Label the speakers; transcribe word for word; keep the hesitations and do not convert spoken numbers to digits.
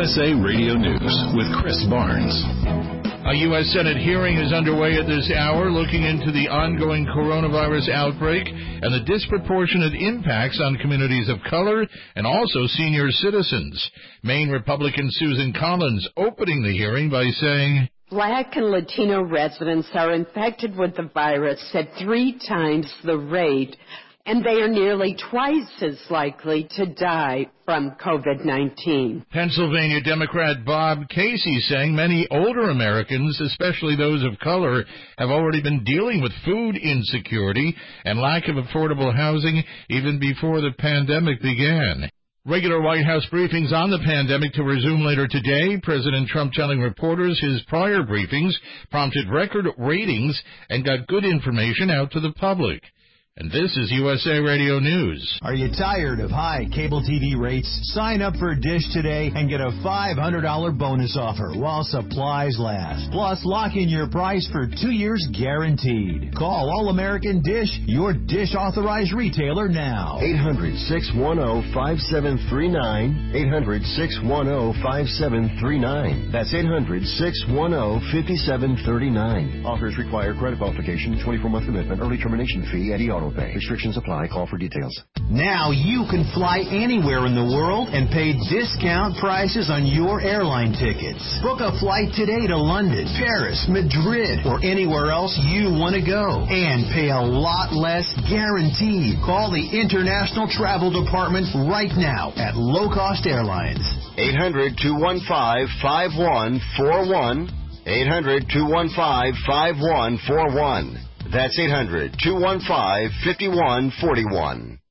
Speaker 1: S A Radio News with Chris Barnes.
Speaker 2: A U S Senate hearing is underway at this hour looking into the ongoing coronavirus outbreak and the disproportionate impacts on communities of color and also senior citizens. Maine Republican Susan Collins opening the hearing by saying,
Speaker 3: Black and Latino residents are infected with the virus at three times the rate, and they are nearly twice as likely to die from COVID nineteen.
Speaker 2: Pennsylvania Democrat Bob Casey saying many older Americans, especially those of color, have already been dealing with food insecurity and lack of affordable housing even before the pandemic began. Regular White House briefings on the pandemic to resume later today. President Trump telling reporters his prior briefings prompted record ratings and got good information out to the public. And this is U S A Radio News.
Speaker 4: Are you tired of high cable T V rates? Sign up for Dish today and get a five hundred dollars bonus offer while supplies last. Plus, lock in your price for two years guaranteed. Call All-American Dish, your Dish authorized retailer now.
Speaker 5: eight hundred, six one zero, five seven three nine. eight hundred, six one zero, five seven three nine. That's eight hundred, six one zero, five seven three nine. Offers require credit qualification, twenty-four month commitment, early termination fee, Eddie Auto Pay. Restrictions apply. Call for details.
Speaker 4: Now you can fly anywhere in the world and pay discount prices on your airline tickets. Book a flight today to London, Paris, Madrid, or anywhere else you want to go. And pay a lot less guaranteed. Call the International Travel Department right now at Low Cost Airlines.
Speaker 5: eight hundred, two one five, five one four one. eight hundred, two one five, five one four one. That's eight hundred, two one five, five one four one.